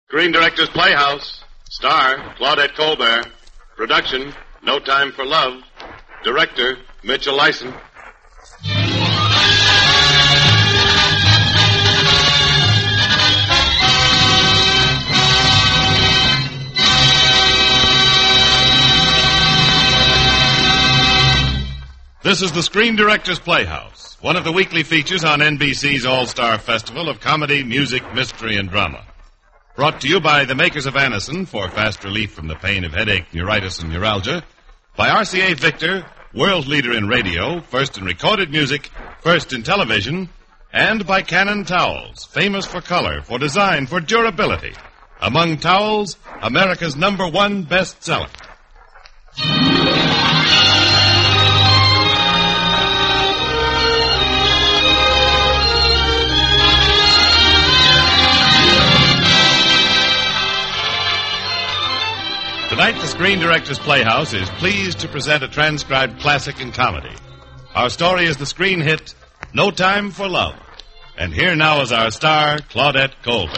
Screen Directors Playhouse. Star, Claudette Colbert. Production, No Time for Love. Director, Mitchell Lyson. This is the Screen Directors Playhouse, one of the weekly features on NBC's All-Star Festival of comedy, music, mystery, and drama. Brought to you by the makers of Anacin for fast relief from the pain of headache, neuritis, and neuralgia. By RCA Victor, world leader in radio, first in recorded music, first in television. And by Cannon Towels, famous for color, for design, for durability. Among towels, America's #1 bestseller. Tonight, the Screen Directors Playhouse is pleased to present a transcribed classic in comedy. Our story is the screen hit, No Time for Love. And here now is our star, Claudette Colbert.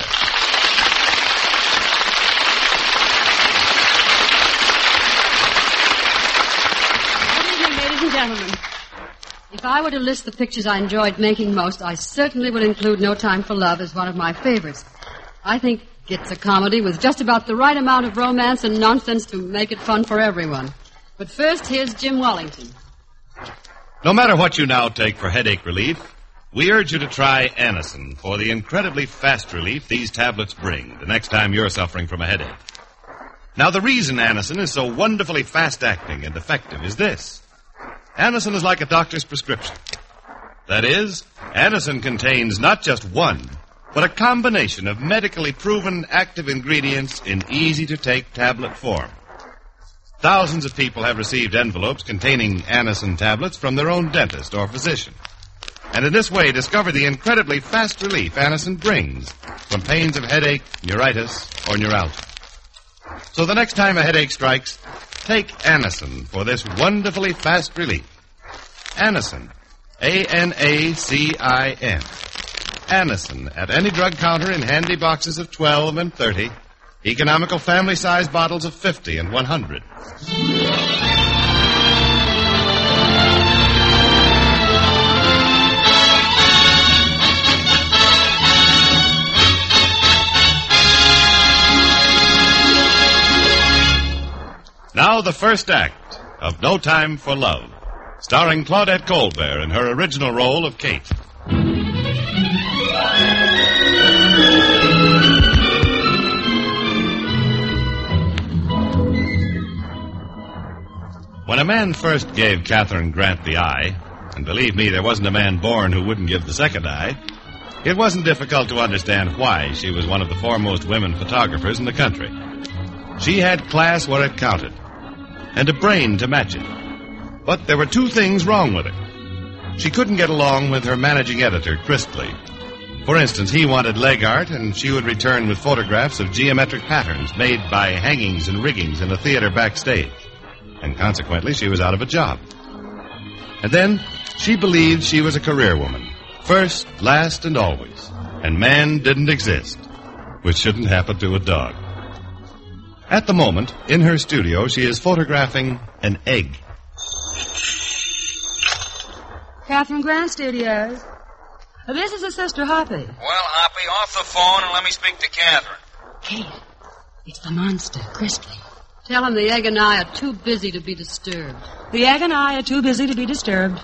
Good evening, ladies and gentlemen. If I were to list the pictures I enjoyed making most, I certainly would include No Time for Love as one of my favorites. I think it's a comedy with just about the right amount of romance and nonsense to make it fun for everyone. But first, here's Jim Wellington. No matter what you now take for headache relief, we urge you to try Anacin for the incredibly fast relief these tablets bring the next time you're suffering from a headache. Now, the reason Anacin is so wonderfully fast-acting and effective is this. Anacin is like a doctor's prescription. That is, Anacin contains not just one, but a combination of medically proven active ingredients in easy-to-take tablet form. Thousands of people have received envelopes containing Anacin tablets from their own dentist or physician, and in this way discover the incredibly fast relief Anacin brings from pains of headache, neuritis, or neuralgia. So the next time a headache strikes, take Anacin for this wonderfully fast relief. Anacin, A-N-A-C-I-N. Anacin at any drug counter in handy boxes of 12 and 30, economical family-size bottles of 50 and 100. Now the first act of No Time for Love, starring Claudette Colbert in her original role of Kate. When a man first gave Catherine Grant the eye, and believe me, there wasn't a man born who wouldn't give the second eye, it wasn't difficult to understand why she was one of the foremost women photographers in the country. She had class where it counted, and a brain to match it. But there were two things wrong with her. She couldn't get along with her managing editor, Christley. For instance, he wanted leg art, and she would return with photographs of geometric patterns made by hangings and riggings in a theater backstage. And consequently, she was out of a job. And then, she believed she was a career woman. First, last, and always. And man didn't exist. Which shouldn't happen to a dog. At the moment, in her studio, she is photographing an egg. Catherine Grant Studios. This is her sister, Hoppy. Well, Hoppy, off the phone and let me speak to Catherine. Kate, it's the monster, Christley. Tell him the egg and I are too busy to be disturbed. The egg and I are too busy to be disturbed.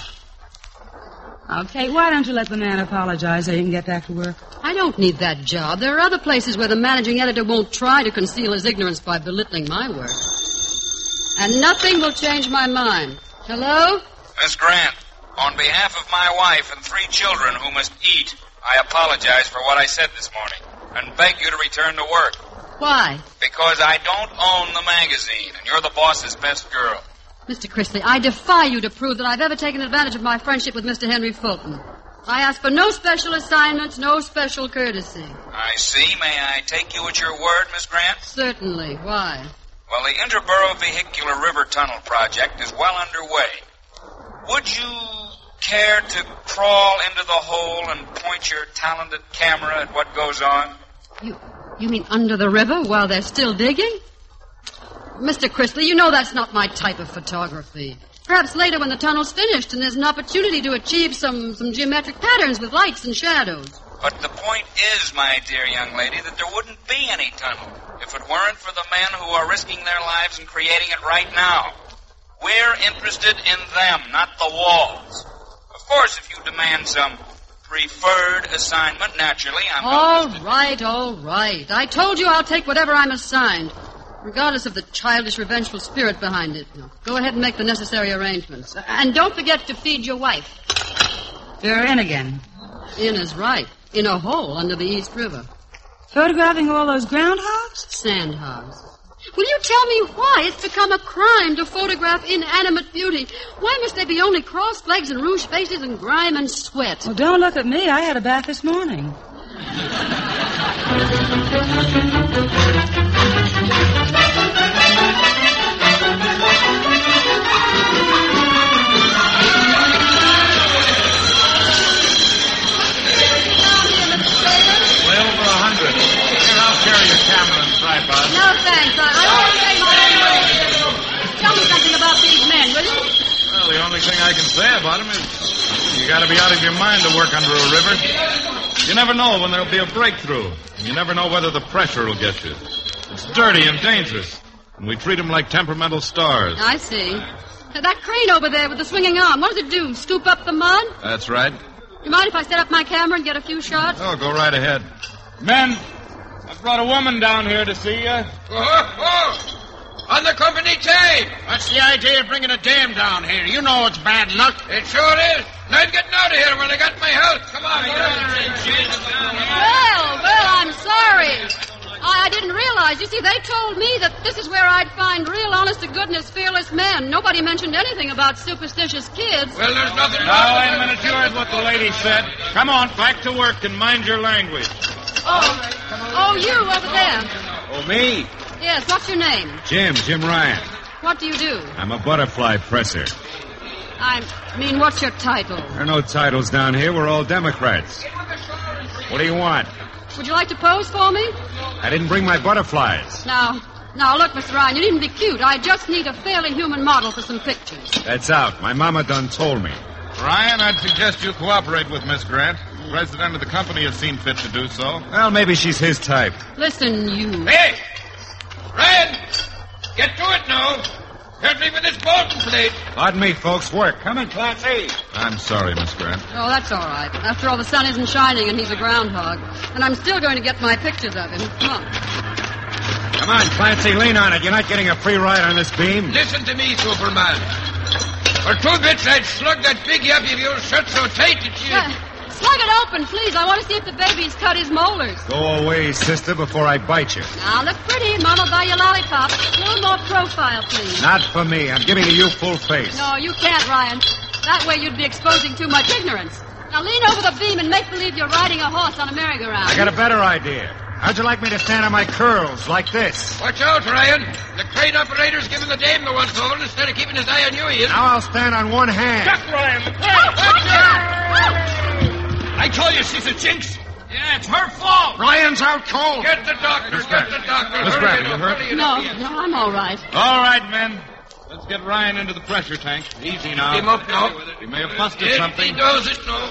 Okay, why don't you let the man apologize so you can get back to work? I don't need that job. There are other places where the managing editor won't try to conceal his ignorance by belittling my work. And nothing will change my mind. Hello? Miss Grant, on behalf of my wife and 3 children who must eat, I apologize for what I said this morning and beg you to return to work. Why? Because I don't own the magazine, and you're the boss's best girl. Mr. Christley, I defy you to prove that I've ever taken advantage of my friendship with Mr. Henry Fulton. I ask for no special assignments, no special courtesy. I see. May I take you at your word, Miss Grant? Certainly. Why? Well, the Interborough Vehicular River Tunnel project is well underway. Would you care to crawl into the hole and point your talented camera at what goes on? You mean under the river while they're still digging? Mr. Chrisley, you know that's not my type of photography. Perhaps later when the tunnel's finished and there's an opportunity to achieve some geometric patterns with lights and shadows. But the point is, my dear young lady, that there wouldn't be any tunnel if it weren't for the men who are risking their lives and creating it right now. We're interested in them, not the walls. Of course, if you demand some preferred assignment, naturally, I'm All right. I told you I'll take whatever I'm assigned, regardless of the childish, revengeful spirit behind it. Now, go ahead and make the necessary arrangements. And don't forget to feed your wife. You're in again. In is right. In a hole under the East River. Photographing all those groundhogs? Sandhogs. Will you tell me why it's become a crime to photograph inanimate beauty? Why must they be only crossed legs and rouge faces and grime and sweat? Well, don't look at me. I had a bath this morning. No, thanks. I won't say my own way. Tell me something about these men, will you? Well, the only thing I can say about them is you got to be out of your mind to work under a river. You never know when there'll be a breakthrough. You never know whether the pressure will get you. It's dirty and dangerous, and we treat them like temperamental stars. I see. That crane over there with the swinging arm, what does it do? Scoop up the mud? That's right. You mind if I set up my camera and get a few shots? Oh, go right ahead. Men, I brought a woman down here to see you. On the company tape. What's the idea of bringing a dame down here? You know it's bad luck. It sure is. And I'm getting out of here when I got my health. Come on. Well, I'm sorry. I didn't realize. You see, they told me that this is where I'd find real, honest-to-goodness, fearless men. Nobody mentioned anything about superstitious kids. Well, there's nothing wrong. Now, wait a minute. You heard what the lady said. Come on, back to work and mind your language. Oh, you over there. Oh, me? Yes, what's your name? Jim Ryan. What do you do? I'm a butterfly presser. I mean, what's your title? There are no titles down here. We're all Democrats. What do you want? Would you like to pose for me? I didn't bring my butterflies. Now, look, Mr. Ryan, you needn't be cute. I just need a fairly human model for some pictures. That's out. My mama done told me. Ryan, I'd suggest you cooperate with Miss Grant. The president of the company has seen fit to do so. Well, maybe she's his type. Listen, you... Hey! Ryan! Get to it now. Help me with this bolting plate. Pardon me, folks. Work. Come in, Clancy. I'm sorry, Miss Grant. Oh, that's all right. After all, the sun isn't shining and he's a groundhog. And I'm still going to get my pictures of him. Come on. Come on, Clancy. Lean on it. You're not getting a free ride on this beam. Listen to me, Superman. For 2 bits, I'd slug that big yappy of yours shut so tight that you... Slug it open, please. I want to see if the baby's cut his molars. Go away, sister, before I bite you. Now, look pretty. Mama, buy you lollipop. A little more profile, please. Not for me. I'm giving you full face. No, you can't, Ryan. That way you'd be exposing too much ignorance. Now, lean over the beam and make believe you're riding a horse on a merry-go-round. I got a better idea. How'd you like me to stand on my curls like this? Watch out, Ryan. The crane operator's giving the dame the once over instead of keeping his eye on you, he is. Now I'll stand on one hand. Duck, Ryan. The crane. I told you she's a jinx. Yeah, it's her fault. Ryan's out cold. Get the doctor. Miss Grant, you hurt? No, I'm all right. All right, men. Let's get Ryan into the pressure tank. Easy now. Get him up now. He may have busted something. He does it now.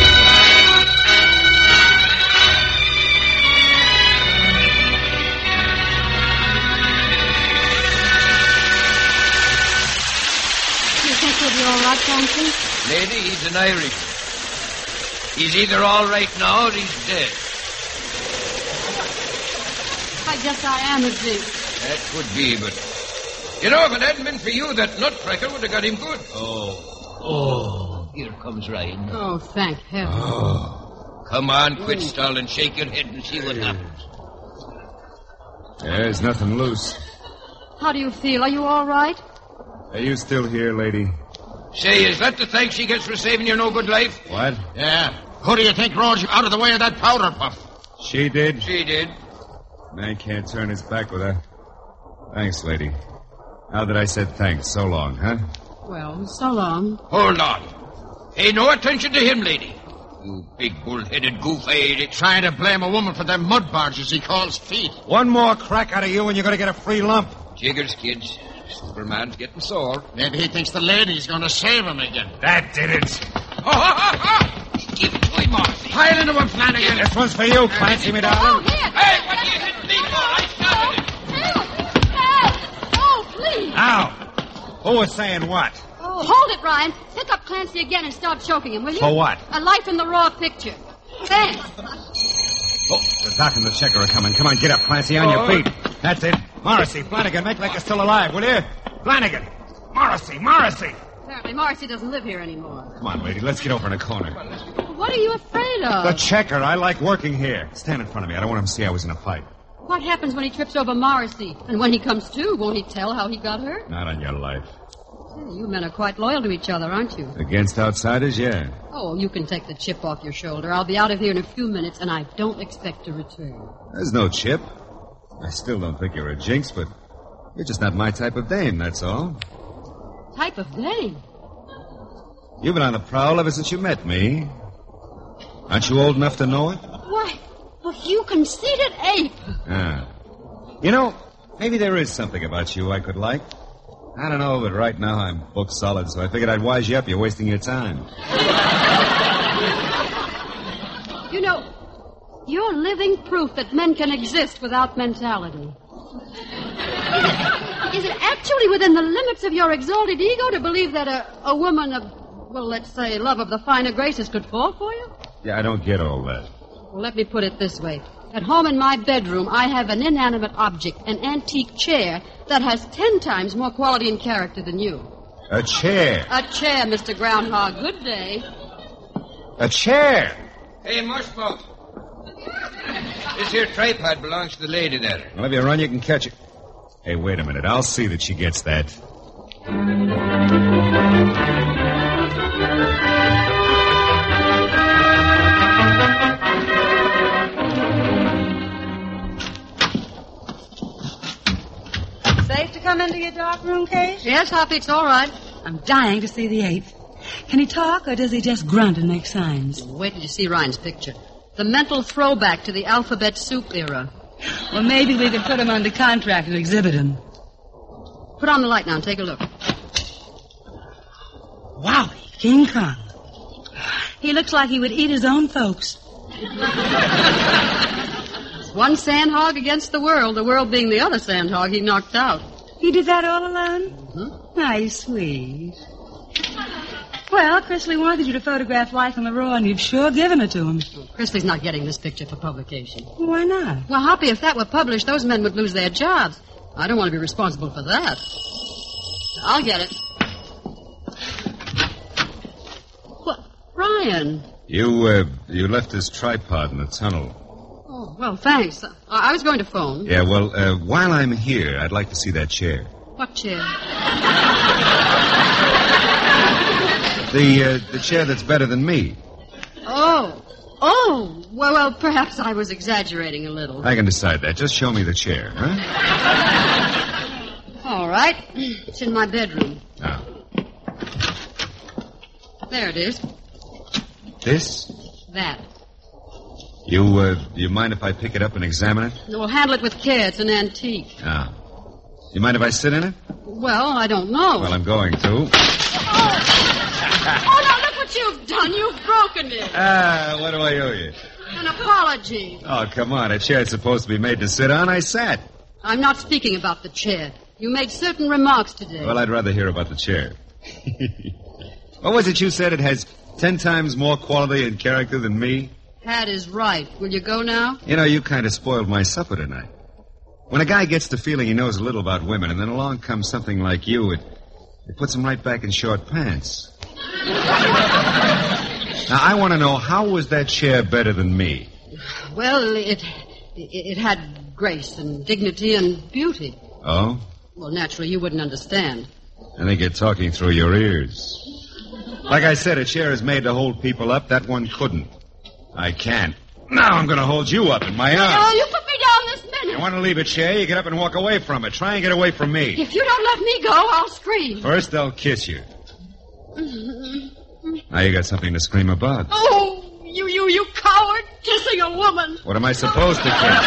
You think he'll be all right, Clancy? Lady, he's an Irish. He's either all right now or he's dead. I guess I am a jinx. That could be, but... You know, if it hadn't been for you, that nutcracker would have got him good. Oh, here comes Ryan. Oh, thank heaven. Oh, come on, quit stalling. Shake your head and see what happens. There's nothing loose. How do you feel? Are you all right? Are you still here, lady? Say, is that the thanks she gets for saving your no-good life? What? Yeah. Who do you think rode you out of the way of that powder puff? She did? She did. Man can't turn his back with her. Thanks, lady. Now that I said thanks, so long, huh? Well, so long. Hold on. Pay no attention to him, lady. You big bull-headed goof. Trying to blame a woman for them mud barges he calls feet. One more crack out of you and you're going to get a free lump. Jiggers, kids. Superman's getting sore. Maybe he thinks the lady's going to save him again. That did it. Give it to him, Marcy. Pile into him, Flanagan. This one's for you, Clancy, me darling. Here. Hey, what are you hitting me for? I started it. Help! Oh, please. Now, who was saying what? Oh, hold it, Ryan. Pick up Clancy again and start choking him, will you? For what? A life in the raw picture. Thanks. Oh, the doc and the checker are coming. Come on, get up, Clancy, on your feet. That's it. Morrissey, Flanagan, make like you're still alive, will you? Flanagan! Morrissey! Apparently Marcy doesn't live here anymore. Come on, lady, let's get over in a corner. What are you afraid of? The checker, I like working here. Stand in front of me. I don't want him to see I was in a fight. What happens when he trips over Morrissey? And when he comes to, won't he tell how he got hurt? Not on your life. Hey, you men are quite loyal to each other, aren't you? Against outsiders, yeah. Oh, you can take the chip off your shoulder. I'll be out of here in a few minutes, and I don't expect to return. There's no chip. I still don't think you're a jinx, but you're just not my type of dame, that's all. Type of dame? You've been on the prowl ever since you met me. Aren't you old enough to know it? Why, well, you conceited ape. Ah. You know, maybe there is something about you I could like. I don't know, but right now I'm booked solid, so I figured I'd wise you up. You're wasting your time. You know, you're living proof that men can exist without mentality. Is it actually within the limits of your exalted ego to believe that a woman of, well, let's say, love of the finer graces could fall for you? Yeah, I don't get all that. Well, let me put it this way. At home in my bedroom, I have an inanimate object, an antique chair, that has 10 times more quality and character than you. A chair. A chair, Mr. Groundhog. Good day. A chair? Hey, Mushmouth. This here tripod belongs to the lady there. Well, if you run, you can catch it. Hey, wait a minute. I'll see that she gets that. Safe to come into your dark room, Kate? Yes, Hoppy, it's all right. I'm dying to see the eighth. Can he talk, or does he just grunt and make signs? Wait till you see Ryan's picture. The mental throwback to the alphabet soup era. Well, maybe we could put him under contract and exhibit him. Put on the light now and take a look. Wow, King Kong. He looks like he would eat his own folks. One sandhog against the world being the other sandhog he knocked out. He did that all alone? Mm-hmm. Nice, sweet. Well, Chrisley wanted you to photograph life in the raw, and you've sure given it to him. Chrisley's not getting this picture for publication. Why not? Well, Hoppy, if that were published, those men would lose their jobs. I don't want to be responsible for that. I'll get it. What? Ryan. You left this tripod in the tunnel. Oh, well, thanks. I was going to phone. Yeah, well, while I'm here, I'd like to see that chair. What chair? The chair that's better than me. Oh, well, perhaps I was exaggerating a little. I can decide that. Just show me the chair, huh? All right. It's in my bedroom. Oh. There it is. This? That. You mind if I pick it up and examine it? We'll handle it with care. It's an antique. Ah. You mind if I sit in it? Well, I don't know. Well, I'm going to. Oh, now look what you've done. You've broken it. What do I owe you? An apology. Oh, come on. A chair's supposed to be made to sit on. I sat. I'm not speaking about the chair. You made certain remarks today. Well, I'd rather hear about the chair. What was it you said? It has 10 times more quality and character than me? Pat is right. Will you go now? You know, you kind of spoiled my supper tonight. When a guy gets the feeling he knows a little about women, and then along comes something like you, it puts him right back in short pants. Now, I want to know, how was that chair better than me? Well, it had grace and dignity and beauty. Oh? Well, naturally, you wouldn't understand. I think you're talking through your ears. Like I said, a chair is made to hold people up. That one couldn't. I can't. Now I'm going to hold you up in my arms. Oh, you put me down this minute. You want to leave a chair, you get up and walk away from it. Try and get away from me. If you don't let me go, I'll scream. First, I'll kiss you. Now you got something to scream about. Oh, you kissing a woman. What am I supposed to kiss?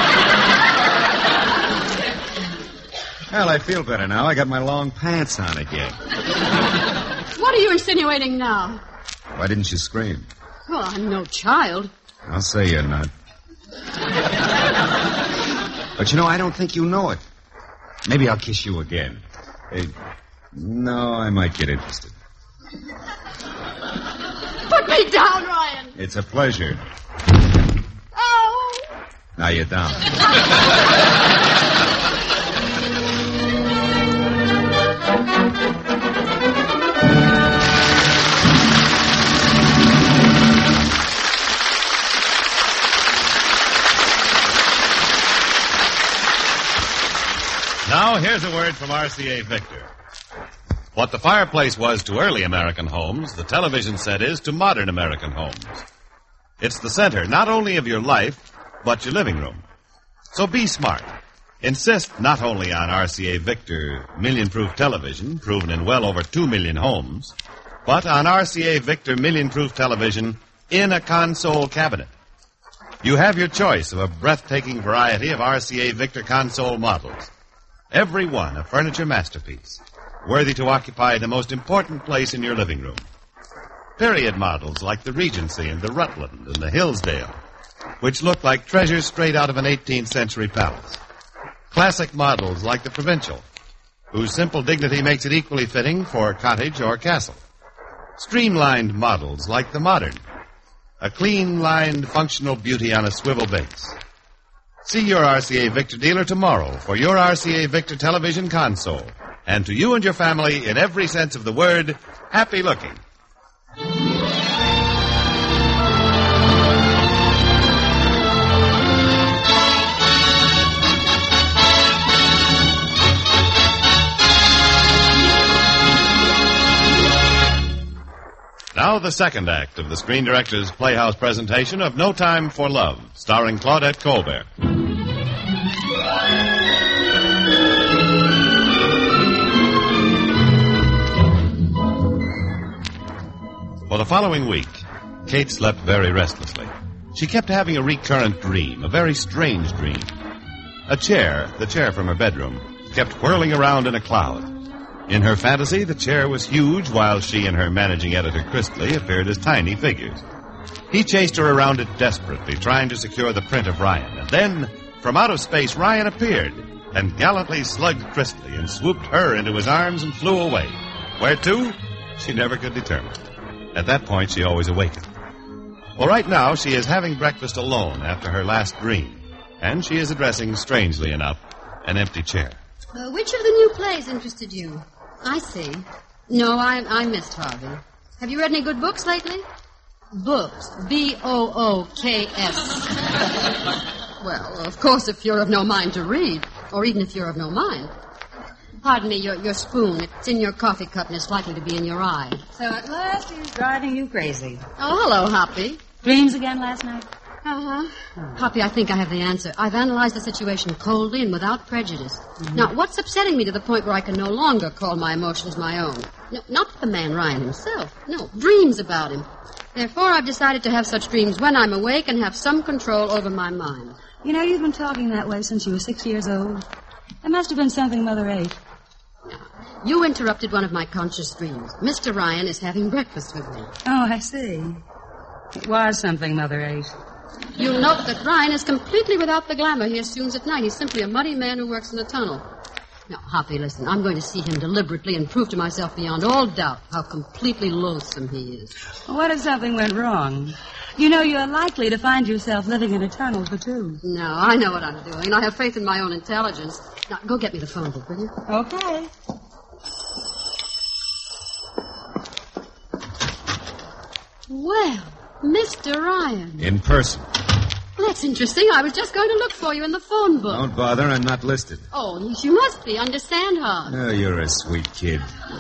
Well, I feel better now. I got my long pants on again. What are you insinuating now? Why didn't you scream? Well, I'm no child. I'll say you're not. But I don't think you know it. Maybe I'll kiss you again. No, I might get interested. Put me down, Ryan. It's a pleasure. Oh. Now you're down. Now, here's a word from RCA Victor. What the fireplace was to early American homes, the television set is to modern American homes. It's the center not only of your life, but your living room. So be smart. Insist not only on RCA Victor million-proof television, proven in well over 2 million homes, but on RCA Victor million-proof television in a console cabinet. You have your choice of a breathtaking variety of RCA Victor console models. Every one a furniture masterpiece, worthy to occupy the most important place in your living room. Period models like the Regency and the Rutland and the Hillsdale, which look like treasures straight out of an 18th century palace. Classic models like the Provincial, whose simple dignity makes it equally fitting for cottage or castle. Streamlined models like the Modern, a clean-lined functional beauty on a swivel base. See your RCA Victor dealer tomorrow for your RCA Victor television console. And to you and your family, in every sense of the word, happy looking. Now the second act of the Screen Director's Playhouse presentation of No Time for Love, starring Claudette Colbert. For the following week, Kate slept very restlessly. She kept having a recurrent dream, a very strange dream. A chair, the chair from her bedroom, kept whirling around in a cloud. In her fantasy, the chair was huge, while she and her managing editor, Christley, appeared as tiny figures. He chased her around it desperately, trying to secure the print of Ryan. And then, from out of space, Ryan appeared and gallantly slugged Christley and swooped her into his arms and flew away. Where to? She never could determine. At that point, she always awakened. Well, right now, she is having breakfast alone after her last dream. And she is addressing, strangely enough, an empty chair. Which of the new plays interested you? I see. No, I missed Harvey. Have you read any good books lately? Books. B-O-O-K-S. Well, of course, if you're of no mind to read, or even if you're of no mind. Pardon me, your spoon. It's in your coffee cup and it's likely to be in your eye. So at last he's driving you crazy. Oh, hello, Hoppy. Dreams again last night? Uh-huh. Hoppy, I think I have the answer. I've analyzed the situation coldly and without prejudice. Mm-hmm. Now, what's upsetting me to the point where I can no longer call my emotions my own? No, not the man Ryan himself. No, dreams about him. Therefore, I've decided to have such dreams when I'm awake and have some control over my mind. You know, you've been talking that way since you were 6 years old. It must have been something Mother ate. Now, you interrupted one of my conscious dreams. Mr. Ryan is having breakfast with me. Oh, I see. It was something Mother ate. You'll note that Ryan is completely without the glamour he assumes at night. He's simply a muddy man who works in a tunnel. Now, Hoppy, listen, I'm going to see him deliberately and prove to myself beyond all doubt how completely loathsome he is. What if something went wrong? You know, you're likely to find yourself living in a tunnel for two. No, I know what I'm doing. I have faith in my own intelligence. Now, go get me the phone book, will you? Okay. Well, Mr. Ryan. In person. Well, that's interesting. I was just going to look for you in the phone book. Don't bother, I'm not listed. Oh, you must be. Understand, huh? Oh, you're a sweet kid.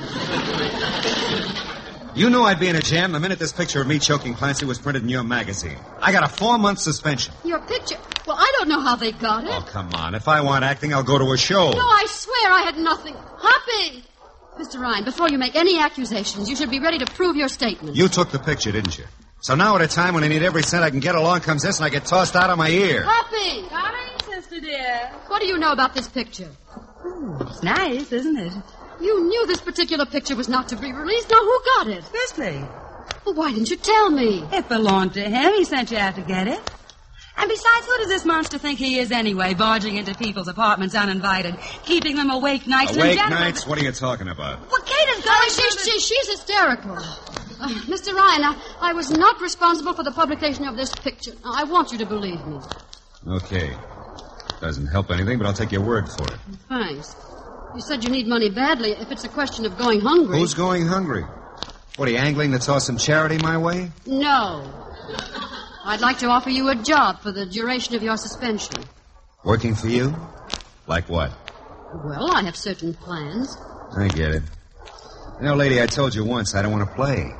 You knew I'd be in a jam the minute this picture of me choking Clancy was printed in your magazine. I got a 4-month suspension. Your picture? Well, I don't know how they got it. Oh, come on. If I want acting, I'll go to a show. No, I swear I had nothing. Hoppy! Mr. Ryan, before you make any accusations, you should be ready to prove your statement. You took the picture, didn't you? So now at a time when I need every cent I can get, along comes this and I get tossed out of my ear. Poppy! Coming, sister dear. What do you know about this picture? It's nice, isn't it? You knew this particular picture was not to be released. Now, who got it? Presley. Well, why didn't you tell me? It belonged to him. He sent you out to get it. And besides, who does this monster think he is anyway, barging into people's apartments uninvited, keeping them awake nights and Awake gentlemen- nights? What are you talking about? Well, Kate is Golly, going she's hysterical. Mr. Ryan, I was not responsible for the publication of this picture. I want you to believe me. Okay. Doesn't help anything, but I'll take your word for it. Thanks. You said you need money badly. If it's a question of going hungry... Who's going hungry? What, are you angling to toss some charity my way? No. I'd like to offer you a job for the duration of your suspension. Working for you? Like what? Well, I have certain plans. I get it. You know, lady, I told you once I don't want to play.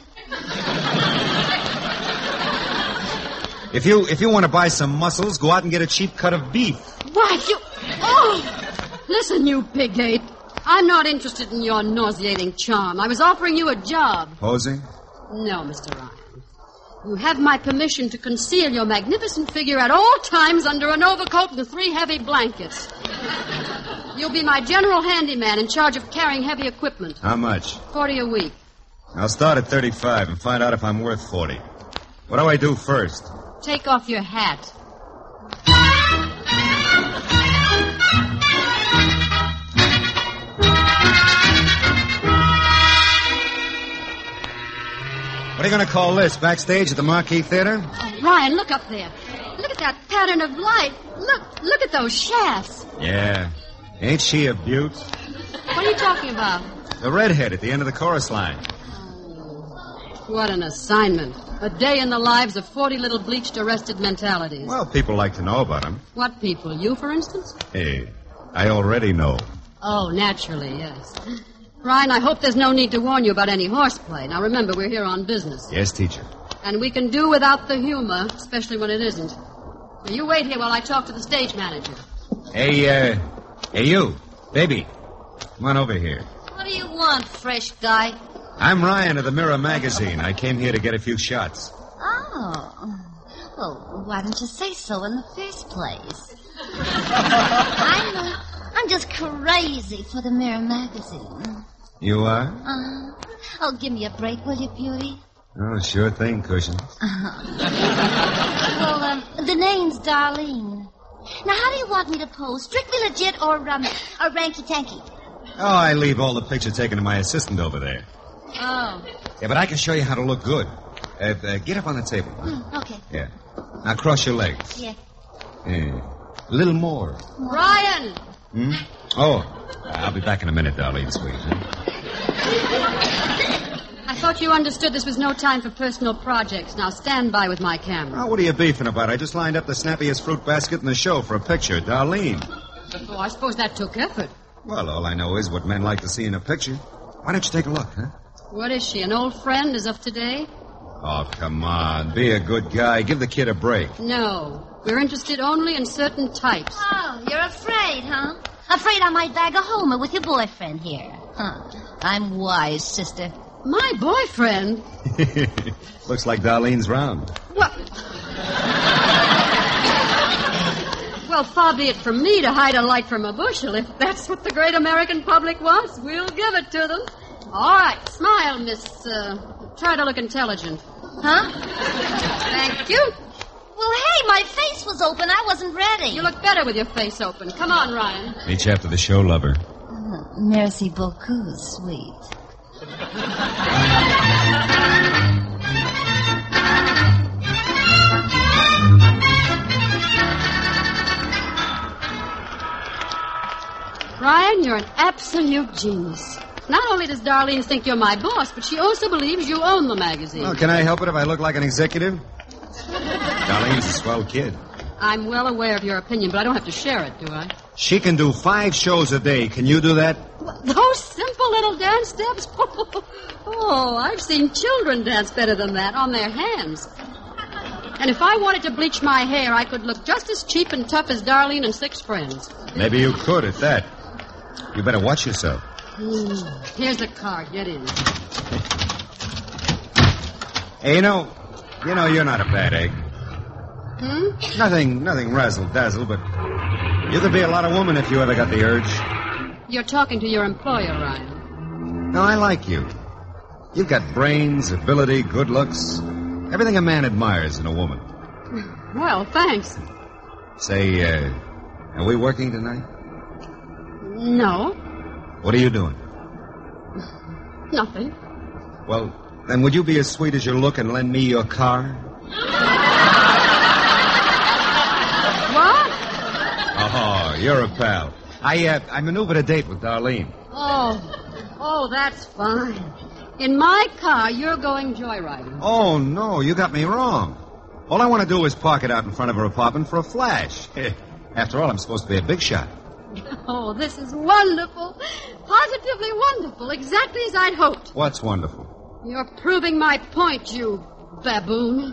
If you want to buy some muscles, go out and get a cheap cut of beef. Why, you... Oh! Listen, you pig ape. I'm not interested in your nauseating charm. I was offering you a job. Posing? No, Mr. Ryan. You have my permission to conceal your magnificent figure at all times under an overcoat and 3 heavy blankets. You'll be my general handyman in charge of carrying heavy equipment. How much? 40 a week. I'll start at 35 and find out if I'm worth 40. What do I do first? Take off your hat. What are you going to call this? Backstage at the Marquis Theater? Oh, Ryan, look up there. Look at that pattern of light. Look at those shafts. Yeah. Ain't she a beaut? What are you talking about? The redhead at the end of the chorus line. What an assignment. A day in the lives of 40 little bleached, arrested mentalities. Well, people like to know about them. What people? You, for instance? Hey, I already know. Oh, naturally, yes. Ryan, I hope there's no need to warn you about any horseplay. Now, remember, we're here on business. Yes, teacher. And we can do without the humor, especially when it isn't. Now, you wait here while I talk to the stage manager. Hey, you. Baby. Come on over here. What do you want, fresh guy? I'm Ryan of the Mirror magazine. I came here to get a few shots. Oh. Well, why didn't you say so in the first place? I'm just crazy for the Mirror magazine. You are? Oh, give me a break, will you, beauty? Oh, sure thing, Cushions. Well, the name's Darlene. Now, how do you want me to pose? Strictly legit or ranky-tanky? Oh, I leave all the picture taken to my assistant over there. Oh. Yeah, but I can show you how to look good. Get up on the table. Huh? Okay. Yeah. Now cross your legs. Yeah. A little more. Ryan! Oh, I'll be back in a minute, Darlene, sweet. Huh? I thought you understood this was no time for personal projects. Now stand by with my camera. Oh, what are you beefing about? I just lined up the snappiest fruit basket in the show for a picture. Darlene. Oh, I suppose that took effort. Well, all I know is what men like to see in a picture. Why don't you take a look, huh? What is she, an old friend as of today? Oh, come on. Be a good guy. Give the kid a break. No. We're interested only in certain types. Oh, you're afraid, huh? Afraid I might bag a homer with your boyfriend here. Huh. I'm wise, sister. My boyfriend? Looks like Darlene's round. Well, far be it from me to hide a light from a bushel. If that's what the great American public wants, we'll give it to them. All right, smile, miss. Try to look intelligent. Huh? Thank you. Well, hey, my face was open. I wasn't ready. You look better with your face open. Come on, Ryan. Meet you after the show, lover. Merci beaucoup, sweet. Ryan, you're an absolute genius. Not only does Darlene think you're my boss, but she also believes you own the magazine. Well, can I help it if I look like an executive? Darlene's a swell kid. I'm well aware of your opinion, but I don't have to share it, do I? She can do 5 shows a day. Can you do that? Those simple little dance steps? Oh, I've seen children dance better than that on their hands. And if I wanted to bleach my hair, I could look just as cheap and tough as Darlene and 6 friends. Maybe you could at that. You better watch yourself. Here's the card. Get in. Hey, you know, You know, you're not a bad egg. Hmm? Nothing razzle-dazzle, but you could be a lot of woman if you ever got the urge. You're talking to your employer, Ryan. No, I like you. You've got brains, ability, good looks. Everything a man admires in a woman. Well, thanks. Say, are we working tonight? No. What are you doing? Nothing. Well, then would you be as sweet as you look and lend me your car? What? Oh, you're a pal. I maneuvered a date with Darlene. Oh, that's fine. In my car, you're going joyriding. Oh, no, you got me wrong. All I want to do is park it out in front of her apartment for a flash. After all, I'm supposed to be a big shot. Oh, this is wonderful. Positively wonderful. Exactly as I'd hoped. What's wonderful? You're proving my point, you baboon.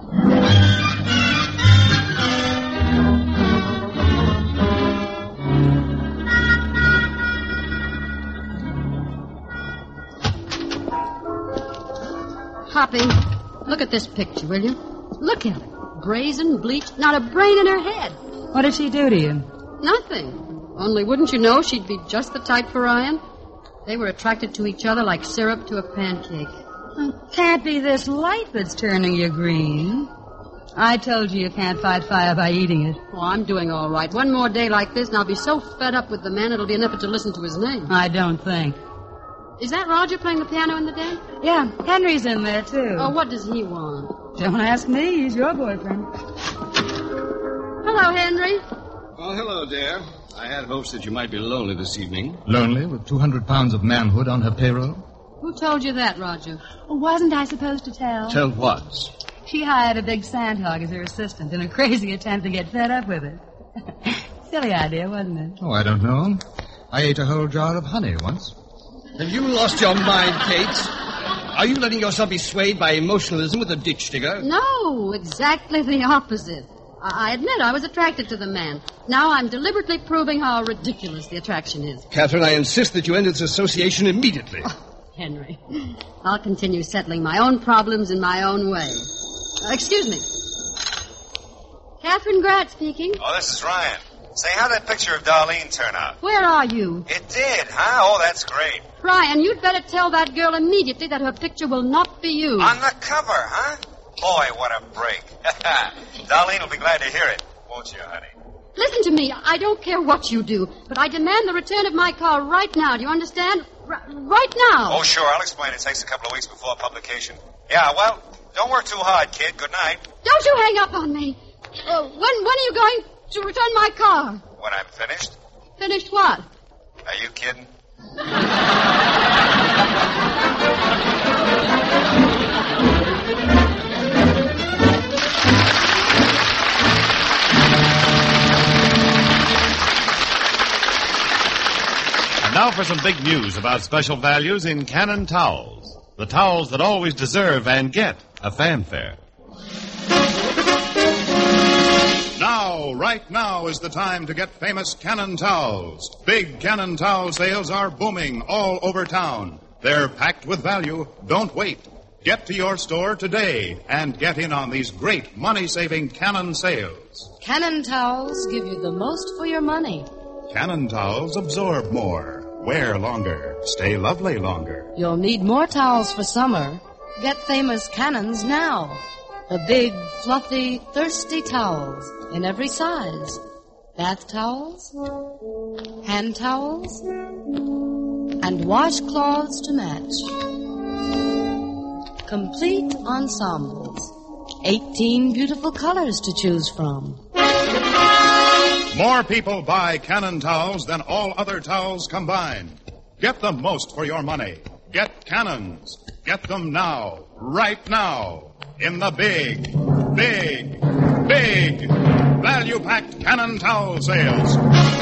Hoppy, look at this picture, will you? Look at her. Brazen, bleached, not a brain in her head. What did she do to you? Nothing. Only wouldn't you know she'd be just the type for Ryan? They were attracted to each other like syrup to a pancake. Can't be this light that's turning you green. I told you can't fight fire by eating it. Oh, I'm doing all right. One more day like this, and I'll be so fed up with the man it'll be an effort to listen to his name. I don't think. Is that Roger playing the piano in the den? Yeah, Henry's in there, too. Oh, what does he want? Don't ask me. He's your boyfriend. Hello, Henry. Oh, hello, dear. I had hopes that you might be lonely this evening. Lonely with 200 pounds of manhood on her payroll? Who told you that, Roger? Wasn't I supposed to tell? Tell what? She hired a big sandhog as her assistant in a crazy attempt to get fed up with it. Silly idea, wasn't it? Oh, I don't know. I ate a whole jar of honey once. Have you lost your mind, Kate? Are you letting yourself be swayed by emotionalism with a ditch digger? No, exactly the opposite. I admit I was attracted to the man. Now I'm deliberately proving how ridiculous the attraction is. Catherine, I insist that you end this association immediately. Oh, Henry, I'll continue settling my own problems in my own way. Excuse me. Catherine Grant speaking. Oh, this is Ryan. Say, how'd that picture of Darlene turn out? Where are you? It did, huh? Oh, that's great. Ryan, you'd better tell that girl immediately that her picture will not be used. On the cover, huh? Boy, what a break. Darlene will be glad to hear it, won't you, honey? Listen to me. I don't care what you do, but I demand the return of my car right now. Do you understand? Right now. Oh, sure. I'll explain. It takes a couple of weeks before publication. Yeah, well, don't work too hard, kid. Good night. Don't you hang up on me. When are you going to return my car? When I'm finished. Finished what? Are you kidding? And now for some big news about special values in Cannon towels. The towels that always deserve and get a fanfare. Right now is the time to get famous Cannon towels. Big Cannon towel sales are booming all over town. They're packed with value. Don't wait. Get to your store today and get in on these great money-saving Cannon sales. Cannon towels give you the most for your money. Cannon towels absorb more, wear longer, stay lovely longer. You'll need more towels for summer. Get famous Cannons now. The big, fluffy, thirsty towels in every size. Bath towels, hand towels, and washcloths to match. Complete ensembles. 18 beautiful colors to choose from. More people buy Cannon towels than all other towels combined. Get the most for your money. Get Cannons. Get them now, right now. In the big, value-packed Cannon towel sales.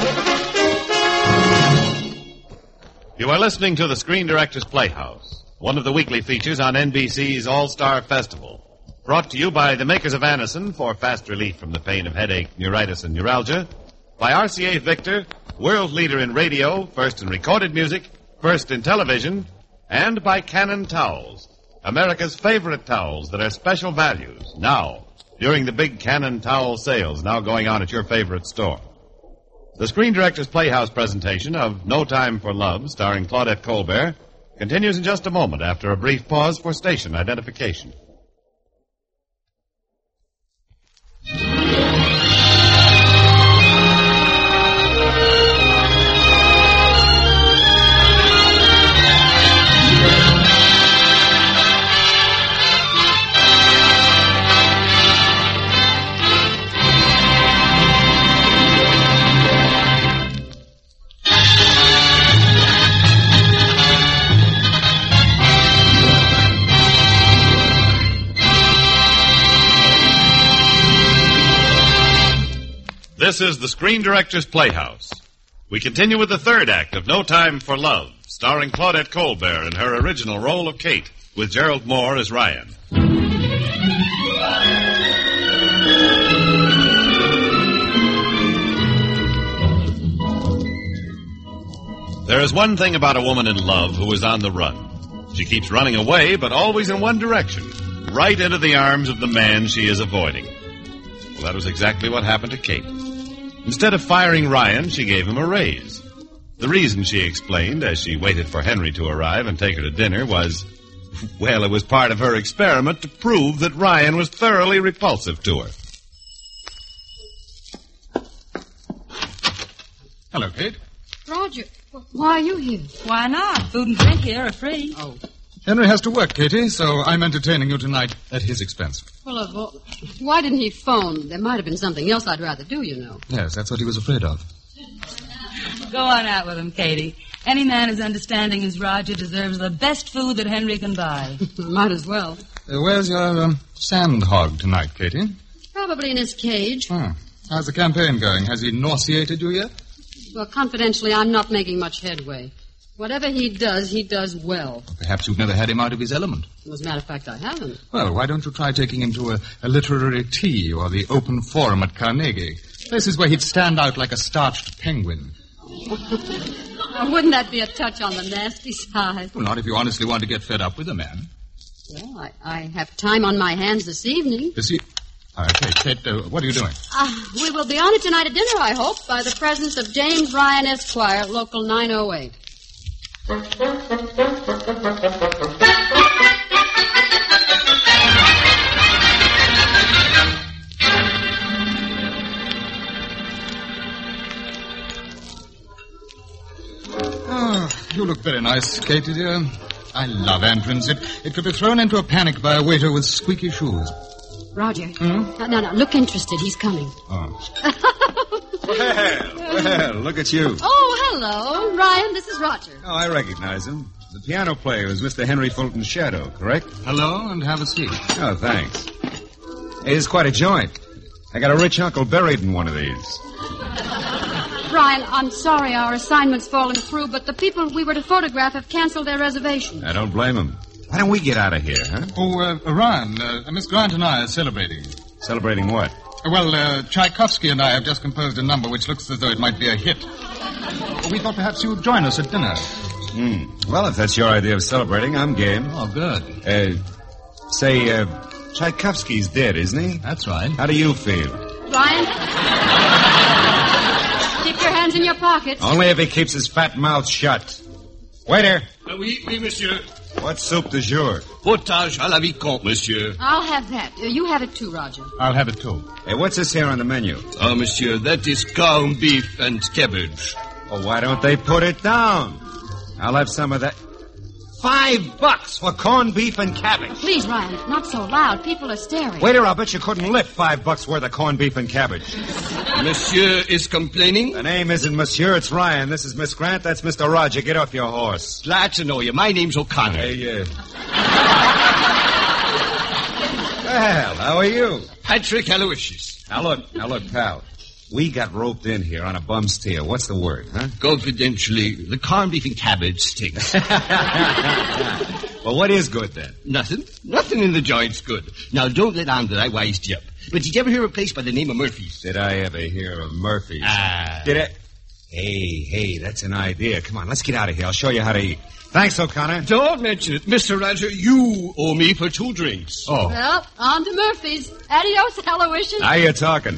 You are listening to the Screen Directors Playhouse, one of the weekly features on NBC's All-Star Festival. Brought to you by the makers of Anacin for fast relief from the pain of headache, neuritis, and neuralgia. By RCA Victor, world leader in radio, first in recorded music, first in television. And by Cannon towels, America's favorite towels that are special values now during the big Cannon Towel sales now going on at your favorite store. The Screen Directors Playhouse presentation of No Time for Love, starring Claudette Colbert, continues in just a moment after a brief pause for station identification. This is the Screen Directors Playhouse. We continue with the third act of No Time for Love, starring Claudette Colbert in her original role of Kate, with Gerald Moore as Ryan. There is one thing about a woman in love who is on the run. She keeps running away, but always in one direction, right into the arms of the man she is avoiding. Well, that was exactly what happened to Kate. Instead of firing Ryan, she gave him a raise. The reason, she explained, as she waited for Henry to arrive and take her to dinner, was, well, it was part of her experiment to prove that Ryan was thoroughly repulsive to her. Hello, Kate. Roger, why are you here? Why not? Food and drink here are free. Oh. Henry has to work, Katie, so I'm entertaining you tonight at his expense. Well, why didn't he phone? There might have been something else I'd rather do, you know. Yes, that's what he was afraid of. Go on out with him, Katie. Any man as understanding as Roger deserves the best food that Henry can buy. Might as well. Where's your sandhog tonight, Katie? Probably in his cage. How's the campaign going? Has he nauseated you yet? Well, confidentially, I'm not making much headway. Whatever he does well. Perhaps you've never had him out of his element. As a matter of fact, I haven't. Well, why don't you try taking him to a literary tea or the open forum at Carnegie? Places where he'd stand out like a starched penguin. Wouldn't that be a touch on the nasty side? Well, not if you honestly want to get fed up with a man. Well, I have time on my hands this evening. Kate, what are you doing? We will be honored tonight at dinner, I hope, by the presence of James Ryan, Esquire, Local 908. You look very nice, Katie, dear. I love entrance. It could be thrown into a panic by a waiter with squeaky shoes. Roger. No, look interested. He's coming. Well, look at you. Oh, hello. Ryan, this is Roger. Oh, I recognize him. The piano player is Mr. Henry Fulton's shadow, correct? Hello, and have a seat. Oh, thanks. Hey, it's quite a joint. I got a rich uncle buried in one of these. Ryan, I'm sorry our assignment's fallen through, but the people we were to photograph have canceled their reservations. I don't blame them. Why don't we get out of here, huh? Oh, Ryan, Miss Grant and I are celebrating. Celebrating what? Well, Tchaikovsky and I have just composed a number which looks as though it might be a hit. We thought perhaps you'd join us at dinner. Well, if that's your idea of celebrating, I'm game. Oh, good. Tchaikovsky's dead, isn't he? That's right. How do you feel? Ryan? Keep your hands in your pockets. Only if he keeps his fat mouth shut. Waiter. Oui, monsieur. What soup du jour? Potage à la vicomte, monsieur. I'll have that. You have it too, Roger. I'll have it too. Hey, what's this here on the menu? Oh, monsieur, that is corned beef and cabbage. Well, why don't they put it down? I'll have some of that. $5 for corned beef and cabbage. Please, Ryan, not so loud. People are staring. Waiter, I'll bet you couldn't lift $5 worth of corned beef and cabbage. Monsieur is complaining? The name isn't Monsieur, it's Ryan. This is Miss Grant, that's Mr. Roger. Get off your horse. Glad to know you. My name's O'Connor. Hey, Well, how are you? Patrick Aloysius. Now look, pal. We got roped in here on a bum steer. What's the word, huh? Confidentially, the corned beef and cabbage stinks. Well, what is good, then? Nothing. Nothing in the joint's good. Now, don't let on that I wised you up. But did you ever hear of a place by the name of Murphy's? Did I ever hear of Murphy's? Ah. Did I... Hey, that's an idea. Come on, let's get out of here. I'll show you how to eat. Thanks, O'Connor. Don't mention it. Mr. Roger, you owe me for 2 drinks. Oh. Well, on to Murphy's. Adios, Aloysius. Now you're talking.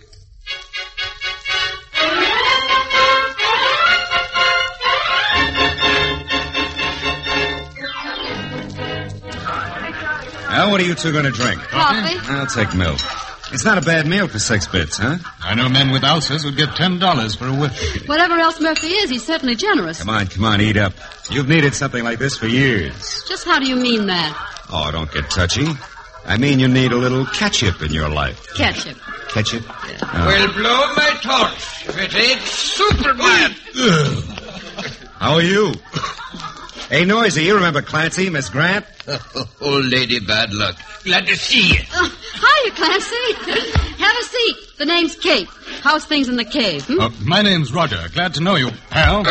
Now, what are you two going to drink? Coffee. I'll take milk. It's not a bad meal for 6 bits, huh? I know men with ulcers would get $10 for a whiff. Whatever else Murphy is, he's certainly generous. Come on, eat up. You've needed something like this for years. Just how do you mean that? Oh, don't get touchy. I mean you need a little ketchup in your life. Ketchup. Ketchup? Well, blow my torch if it ain't Superman. How are you? Hey, Noisy, you remember Clancy, Miss Grant? Old lady, bad luck. Glad to see you. Hiya, Clancy. Have a seat. The name's Kate. How's things in the cave? My name's Roger. Glad to know you, pal.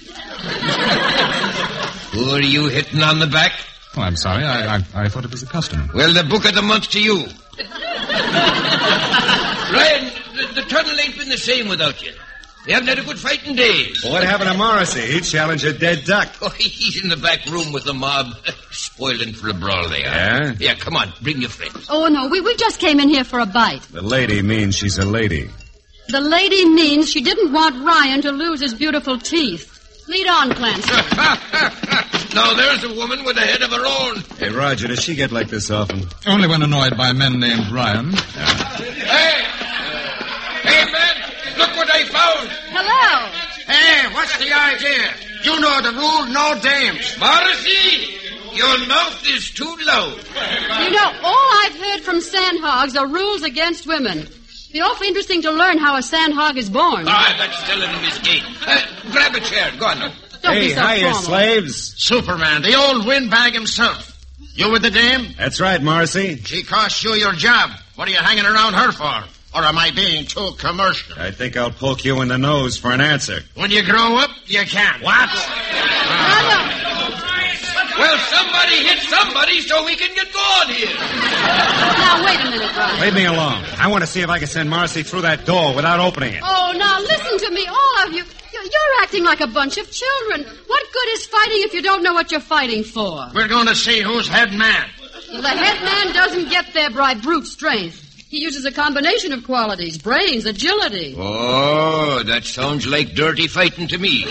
Who are you hitting on the back? Oh, I'm sorry. I thought it was a customer. Well, the book of the month to you. Ryan, the tunnel ain't been the same without you. They haven't had a good fight in days. Well, what happened to Morrissey? He challenged a dead duck. Oh, he's in the back room with the mob. Spoiling for a brawl they are. Yeah? Yeah, come on. Bring your friends. Oh, no. We just came in here for a bite. The lady means she's a lady. The lady means she didn't want Ryan to lose his beautiful teeth. Lead on, Clancy. Now, there's a woman with a head of her own. Hey, Roger, does she get like this often? Only when annoyed by men named Ryan. Hey, man. Look what I found. Hello. Hey, what's the idea? You know the rule, no dames. Morrissey, your mouth is too loud. You know, all I've heard from sandhogs are rules against women. It'd be awfully interesting to learn how a sandhog is born. That's telling him his gate. Grab a chair. Go on now. Don't be so hiya, formal. slaves. Superman, the old windbag himself. You with the dame? That's right, Morrissey. She cost you your job. What are you hanging around her for? Or am I being too commercial? I think I'll poke you in the nose for an answer. When you grow up, you can. What? Well, somebody hit somebody so we can get going here. Now, wait a minute, Ryan. Leave me alone. I want to see if I can send Morrissey through that door without opening it. Oh, now listen to me, all of you. You're acting like a bunch of children. What good is fighting if you don't know what you're fighting for? We're going to see who's head man. Well, the head man doesn't get there by brute strength. He uses a combination of qualities, brains, agility. Oh, that sounds like dirty fighting to me.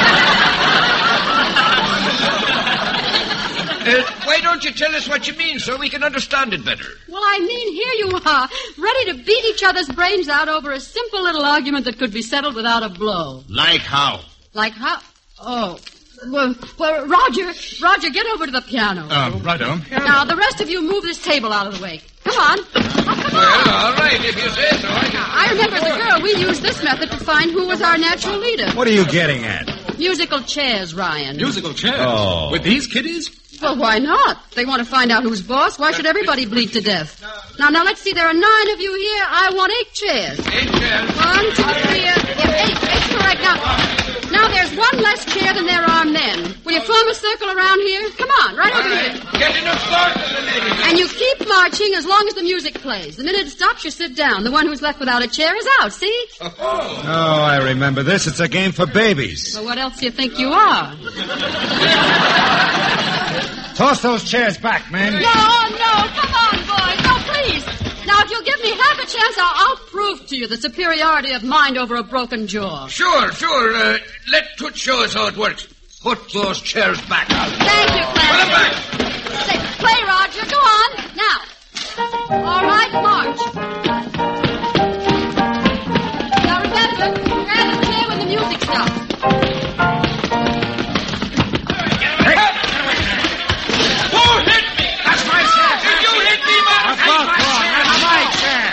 Why don't you tell us what you mean so we can understand it better? Well, I mean, here you are, ready to beat each other's brains out over a simple little argument that could be settled without a blow. Like how? Like how? Oh. Well, Roger, get over to the piano. Righto. Now, the rest of you move this table out of the way. Come on. Well, all right, if you say so. I remember the girl. We used this method to find who was our natural leader. What are you getting at? Musical chairs, Ryan. Musical chairs? Oh. With these kiddies? Well, why not? They want to find out who's boss. Why should everybody bleed to death? Now, let's see. There are 9 of you here. I want 8 chairs. 8 chairs. 1, 2, 3, 8. 8's correct. Now, there's 1 less chair than there are men. Will you form a circle around here? Come on, right over here. Get enough start for the ladies. And you keep marching as long as the music plays. The minute it stops, you sit down. The one who's left without a chair is out, see? Oh, I remember this. It's a game for babies. Well, what else do you think you are? Toss those chairs back, man. No, come on, boys. No, please. Now, if you'll give me half a chance, I'll prove to you the superiority of mind over a broken jaw. Sure. Let Toots show us how it works. Put those chairs back. Thank you, Clarence. Put them back. Say, play, Roger. Go on. Now. All right, march. Now, remember, grab a chair when the music stops. Who hit me? That's my chair. Did you hit me, man? That's my chair.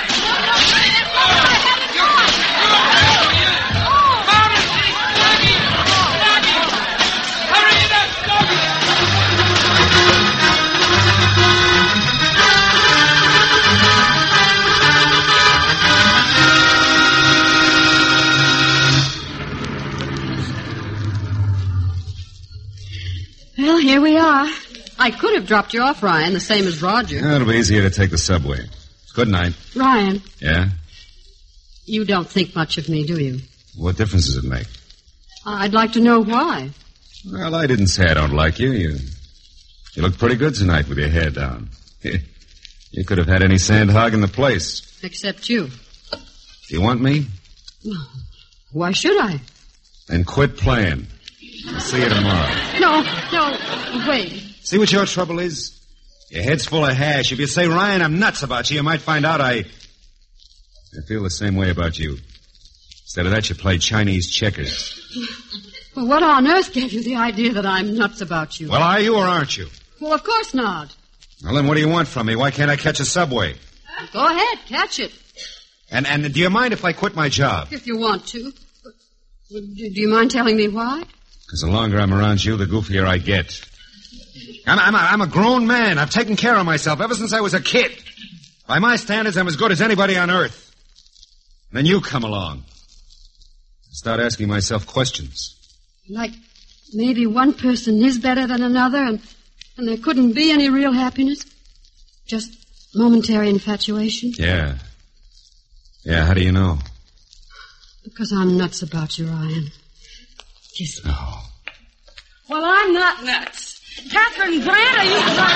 Well, here we are. I could have dropped you off, Ryan, the same as Roger. It'll be easier to take the subway. Good night. Ryan, Yeah? you don't think much of me, do you? What difference does it make? I'd like to know why. Well, I didn't say I don't like you. You look pretty good tonight with your hair down. You could have had any sandhog in the place. Except you. You want me? Why should I? Then quit playing. I'll see you tomorrow. No, wait. See what your trouble is? Your head's full of hash. If you say, Ryan, I'm nuts about you, you might find out I feel the same way about you. Instead of that, you play Chinese checkers. Well, what on earth gave you the idea that I'm nuts about you? Well, are you or aren't you? Well, of course not. Well, then what do you want from me? Why can't I catch a subway? Go ahead, catch it. And do you mind if I quit my job? If you want to. Do you mind telling me why? Because the longer I'm around you, the goofier I get. I'm a grown man. I've taken care of myself ever since I was a kid. By my standards, I'm as good as anybody on earth. Then you come along. I start asking myself questions. Like maybe one person is better than another and there couldn't be any real happiness? Just momentary infatuation? Yeah. Yeah, how do you know? Because I'm nuts about you, Ryan. Kiss me. Oh. Well, I'm not nuts. Catherine Grant, are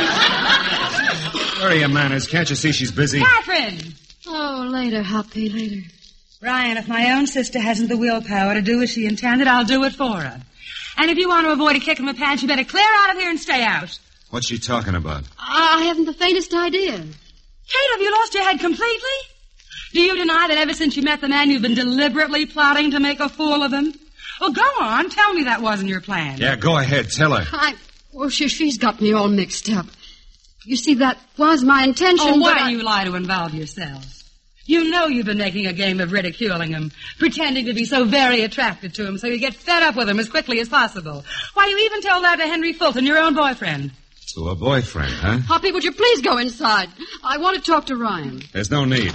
you... Where are your manners? Can't you see she's busy? Catherine! Oh, later, Hoppy, later. Ryan, if my own sister hasn't the willpower to do as she intended, I'll do it for her. And if you want to avoid a kick in the pants, you better clear out of here and stay out. What's she talking about? I haven't the faintest idea. Kate, have you lost your head completely? Do you deny that ever since you met the man, you've been deliberately plotting to make a fool of him? Well, go on. Tell me that wasn't your plan. Yeah, go ahead. Tell her. Well, she's got me all mixed up. You see, that was my intention, Oh, why but do you lie to involve yourselves? You know you've been making a game of ridiculing him, pretending to be so very attracted to him so you get fed up with him as quickly as possible. Why, you even told that to Henry Fulton, your own boyfriend. To a boyfriend, huh? Hoppy, would you please go inside? I want to talk to Ryan. There's no need.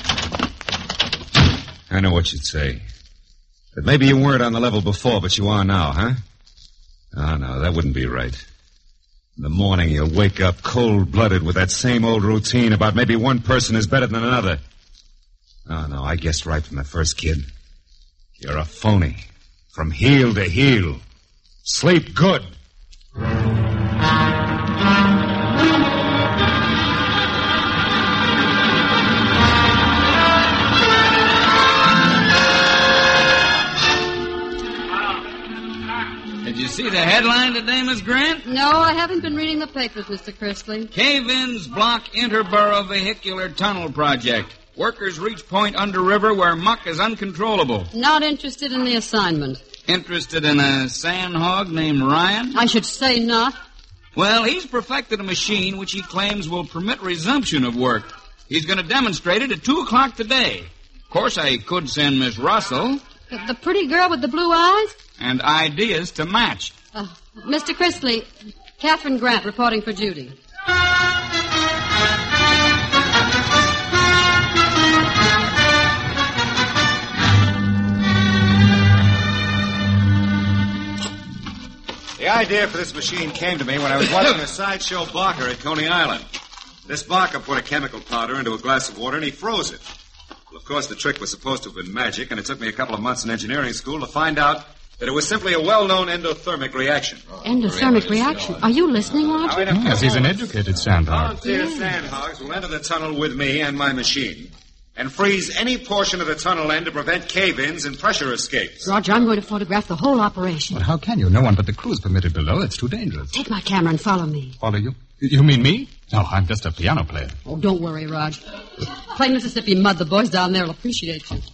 I know what you'd say. That maybe you weren't on the level before, but you are now, huh? Oh, no, that wouldn't be right. In the morning, you'll wake up cold-blooded with that same old routine about maybe one person is better than another. Oh, no, I guessed right from the first, kid. You're a phony. From heel to heel. Sleep good. Did you see the headline today, Miss Grant? No, I haven't been reading the papers, Mr. Chrisley. Cave-ins block interborough vehicular tunnel project. Workers reach point under river where muck is uncontrollable. Not interested in the assignment. Interested in a sandhog named Ryan? I should say not. Well, he's perfected a machine which he claims will permit resumption of work. He's going to demonstrate it at 2 o'clock today. Of course, I could send Miss Russell. The pretty girl with the blue eyes? And ideas to match. Mr. Chrisley, Catherine Grant reporting for Judy. The idea for this machine came to me when I was watching a sideshow barker at Coney Island. This barker put a chemical powder into a glass of water and he froze it. Well, of course, the trick was supposed to have been magic, and it took me a couple of months in engineering school to find out that it was simply a well-known endothermic reaction. Endothermic reaction? Are you listening, Roger? Yes, he's an educated sandhog. Volunteer sandhogs will enter the tunnel with me and my machine and freeze any portion of the tunnel end to prevent cave-ins and pressure escapes. Roger, I'm going to photograph the whole operation. But how can you? No one but the crew's permitted below. It's too dangerous. Take my camera and follow me. Follow you? You mean me? No, I'm just a piano player. Oh, don't worry, Raj. Play Mississippi Mud. The boys down there will appreciate you.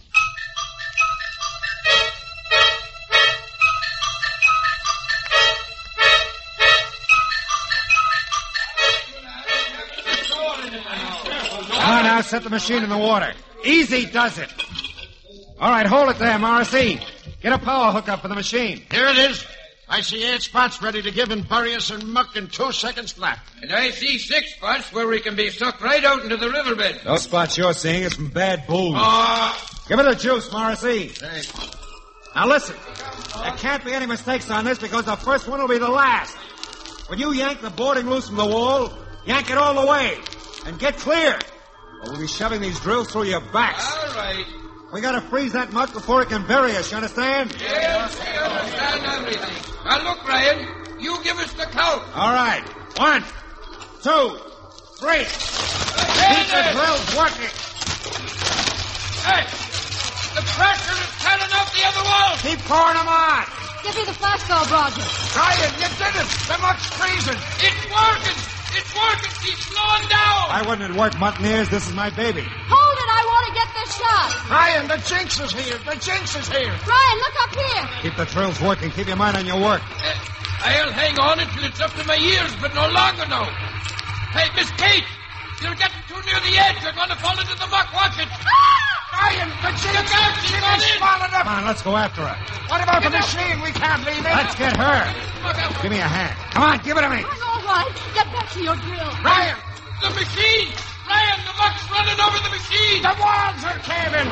Come on now, set the machine in the water. Easy does it. All right, hold it there, Morrissey. Get a power hookup for the machine. Here it is. I see 8 spots ready to give and bury us in muck in 2 seconds flat. And I see 6 spots where we can be sucked right out into the riverbed. Those spots you're seeing is from bad booze. Give it the juice, Morrissey. Thanks. Now listen, there can't be any mistakes on this because the first one will be the last. When you yank the boarding loose from the wall, yank it all the way and get clear. Or we'll be shoving these drills through your backs. All right. We gotta freeze that muck before it can bury us, you understand? Yes, we understand everything. Now look, Ryan, you give us the count. All right. 1, 2, 3. Keep the drills working. Hey, the pressure is telling up the other wall. Keep pouring them on. Give me the flash bulb, Roger. Ryan, you did it. The muck's freezing. It's working. It's working. Keep slowing down. I wouldn't have worked muttoneers. This is my baby. Hold it. I want to get this shot. Ryan, the jinx is here. The jinx is here. Ryan, look up here. Keep the drills working. Keep your mind on your work. I'll hang on until it's up to my ears, but no longer now. Hey, Miss Kate, you're getting too near the edge. You're going to fall into the muck. Watch it. Ryan, the jinx is falling up. Come on, let's go after her. What about the machine? We can't leave it. Let's get her. Give me a hand. Come on, give it to me. I'm all right. Get back to your drill. Ryan, the machine. Ryan, the muck's running over the machine. The walls are caving.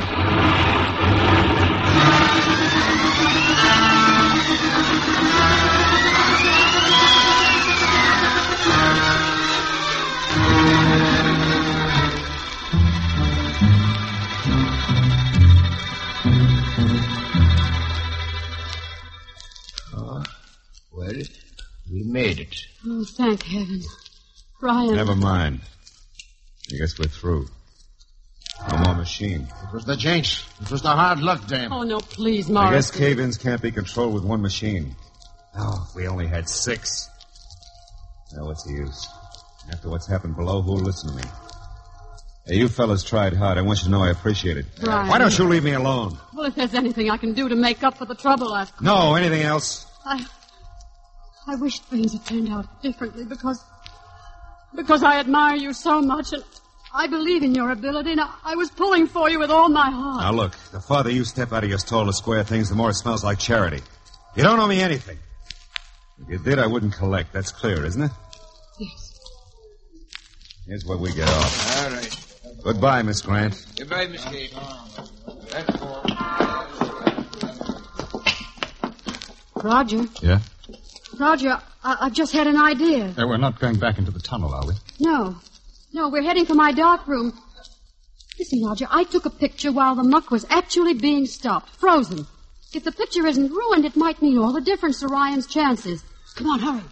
Well, we made it. Oh, thank heaven. Ryan. Never mind. I guess we're through. No more machine. It was the jinx. It was the hard luck, damn. Oh, no, please, I Morris. guess cave-ins can't be controlled with one machine. Oh, if we only had 6. Now, what's the use? After what's happened below, who'll listen to me? Hey, you fellas tried hard. I want you to know I appreciate it. Ryan. Why don't you leave me alone? Well, if there's anything I can do to make up for the trouble I've... No, anything else? I wish things had turned out differently because I admire you so much and I believe in your ability and I was pulling for you with all my heart. Now, look, the farther you step out of your stall to square things, the more it smells like charity. You don't owe me anything. If you did, I wouldn't collect. That's clear, isn't it? Yes. Here's where we get off. All right. Goodbye, Miss Grant. Goodbye, Miss Kate. Roger. Yeah? Roger, I've just had an idea. We're not going back into the tunnel, are we? No, we're heading for my dark room. Listen, Roger, I took a picture while the muck was actually being stopped, frozen. If the picture isn't ruined, it might mean all the difference to Ryan's chances. Come on, hurry.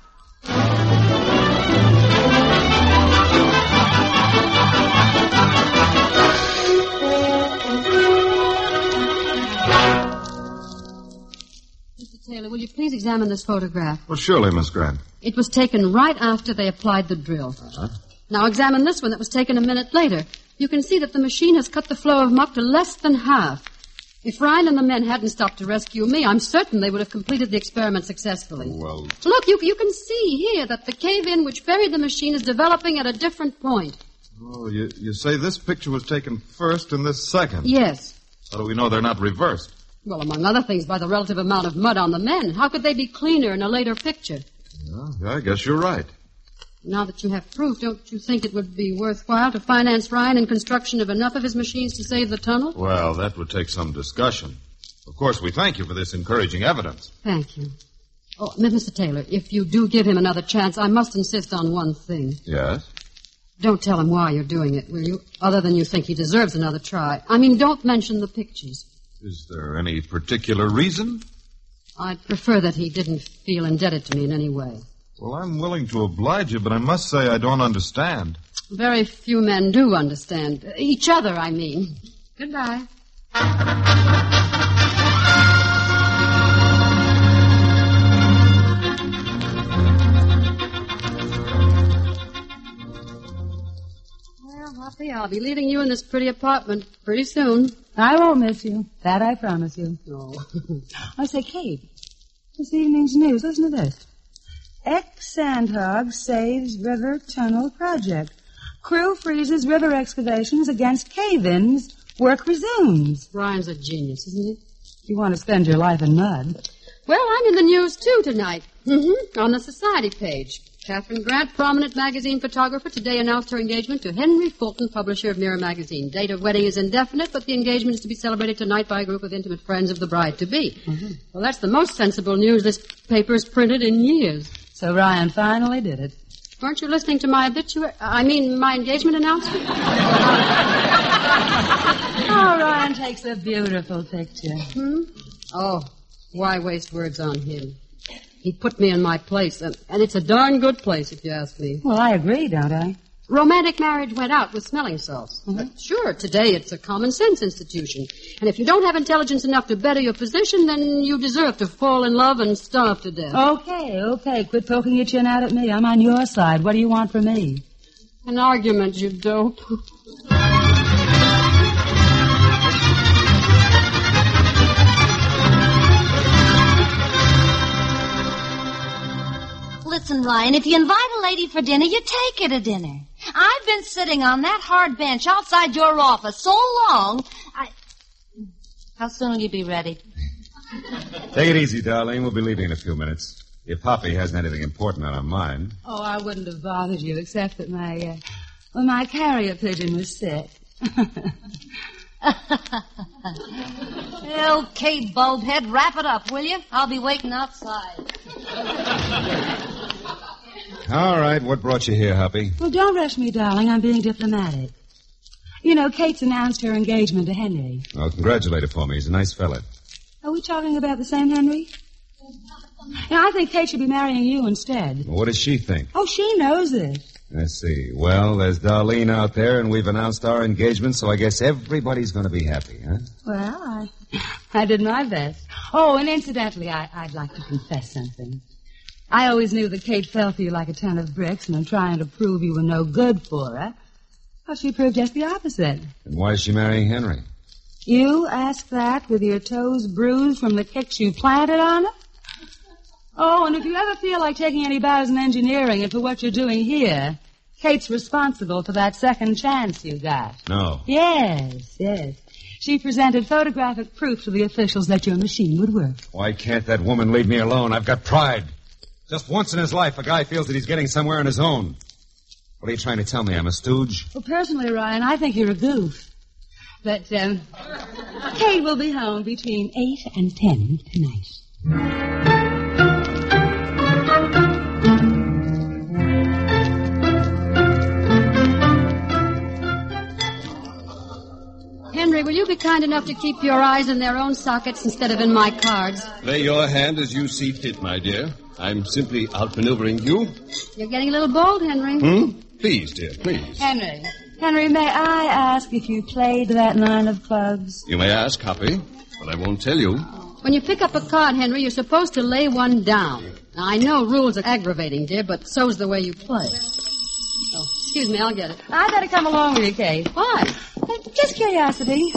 Mr. Taylor, will you please examine this photograph? Well, surely, Miss Grant. It was taken right after they applied the drill. Uh-huh. Now examine this one that was taken a minute later. You can see that the machine has cut the flow of muck to less than half. If Ryan and the men hadn't stopped to rescue me, I'm certain they would have completed the experiment successfully. Well... Look, you can see here that the cave-in which buried the machine is developing at a different point. Oh, you say this picture was taken first and this second? Yes. How do we know they're not reversed? Well, among other things, by the relative amount of mud on the men. How could they be cleaner in a later picture? Yeah, I guess you're right. Now that you have proof, don't you think it would be worthwhile to finance Ryan in construction of enough of his machines to save the tunnel? Well, that would take some discussion. Of course, we thank you for this encouraging evidence. Thank you. Oh, Mr. Taylor, if you do give him another chance, I must insist on one thing. Yes? Don't tell him why you're doing it, will you? Other than you think he deserves another try. I mean, don't mention the pictures. Is there any particular reason? I'd prefer that he didn't feel indebted to me in any way. Well, I'm willing to oblige you, but I must say I don't understand. Very few men do understand. Each other, I mean. Goodbye. Well, Hoppy, I'll be leaving you in this pretty apartment pretty soon. I won't miss you. That I promise you. No. I say, Kate, this evening's news, listen to this. Ex-Sandhog saves river tunnel project. Crew freezes river excavations against cave-ins. Work resumes. Ryan's a genius, isn't he? You want to spend your life in mud. Well, I'm in the news, too, tonight. On the society page. Catherine Grant, prominent magazine photographer, today announced her engagement to Henry Fulton, publisher of Mirror magazine. Date of wedding is indefinite, but the engagement is to be celebrated tonight by a group of intimate friends of the bride-to-be. Well, that's the most sensible news this paper's printed in years. So Ryan finally did it. Weren't you listening to my my engagement announcement? Oh, Ryan takes a beautiful picture. Oh, why waste words on him? He put me in my place, and it's a darn good place, if you ask me. Well, I agree, don't I? Romantic marriage went out with smelling salts. Sure, today it's a common sense institution. And if you don't have intelligence enough to better your position, then you deserve to fall in love and starve to death. Okay. Quit poking your chin out at me. I'm on your side. What do you want from me? An argument, you dope. Listen, Ryan, if you invite a lady for dinner, you take her to dinner. I've been sitting on that hard bench outside your office so long, How soon will you be ready? Take it easy, darling. We'll be leaving in a few minutes. If Poppy hasn't anything important on her mind. Oh, I wouldn't have bothered you, except that my carrier pigeon was sick. Okay, bulbhead, wrap it up, will you? I'll be waiting outside. All right, what brought you here, Hoppy? Well, don't rush me, darling. I'm being diplomatic. You know, Kate's announced her engagement to Henry. Oh, congratulate her for me. He's a nice fella. Are we talking about the same Henry? Now, I think Kate should be marrying you instead. Well, what does she think? Oh, she knows it. Let's see. Well, there's Darlene out there, and we've announced our engagement, so I guess everybody's going to be happy, huh? Well, I did my best. Oh, and incidentally, I'd like to confess something. I always knew that Kate fell for you like a ton of bricks, and in trying to prove you were no good for her, well, she proved just the opposite. And why is she marrying Henry? You ask that with your toes bruised from the kicks you planted on her? Oh, and if you ever feel like taking any bows in engineering and for what you're doing here, Kate's responsible for that second chance you got. No. Yes. She presented photographic proof to the officials that your machine would work. Why can't that woman leave me alone? I've got pride. Just once in his life, a guy feels that he's getting somewhere on his own. What are you trying to tell me? I'm a stooge? Well, personally, Ryan, I think you're a goof. But, Kate will be home between 8 and 10 tonight. Henry, will you be kind enough to keep your eyes in their own sockets instead of in my cards? Lay your hand as you see fit, my dear. I'm simply outmaneuvering you. You're getting a little bold, Henry. Please, dear, please. Henry, may I ask if you played that 9 of clubs? You may ask, Hoppy, but I won't tell you. When you pick up a card, Henry, you're supposed to lay one down. Now, I know rules are aggravating, dear, but so's the way you play. Oh, excuse me, I'll get it. I better come along with you, Kate. Why? Just curiosity.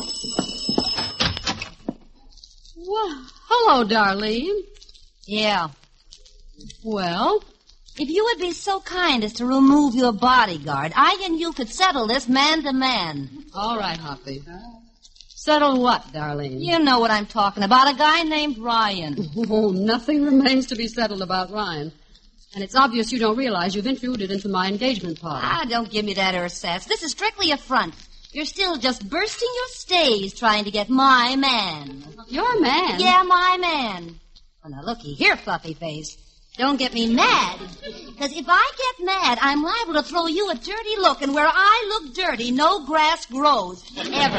Well, hello, Darlene. Yeah. Well? If you would be so kind as to remove your bodyguard, I and you could settle this man to man. All right, Hoppy. Settle what, Darlene? You know what I'm talking about, a guy named Ryan. Oh, nothing remains to be settled about Ryan. And it's obvious you don't realize you've intruded into my engagement party. Don't give me that ersatz. This is strictly a front. You're still just bursting your stays trying to get my man. Your man? Yeah, my man. Well, now, looky here, Fluffy Face. Don't get me mad. Because if I get mad, I'm liable to throw you a dirty look, and where I look dirty, no grass grows. Ever.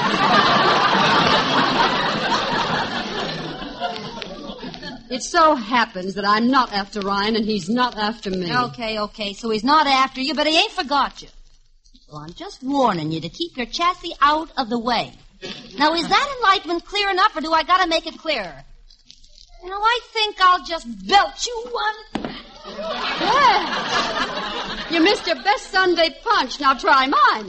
It so happens that I'm not after Ryan, and he's not after me. Okay. So he's not after you, but he ain't forgot you. So I'm just warning you to keep your chassis out of the way. Now, is that enlightenment clear enough, or do I gotta make it clearer? You know, I think I'll just belt you one. Yeah. You missed your best Sunday punch. Now try mine.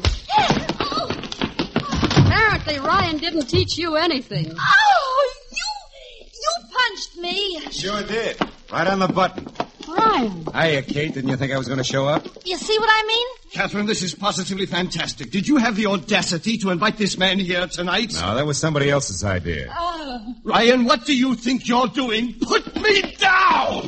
Apparently, Ryan didn't teach you anything. Oh, you punched me. Sure did. Right on the button. Ryan. Hiya, Kate. Didn't you think I was going to show up? You see what I mean? Catherine, this is positively fantastic. Did you have the audacity to invite this man here tonight? No, that was somebody else's idea. Ryan, what do you think you're doing? Put me down!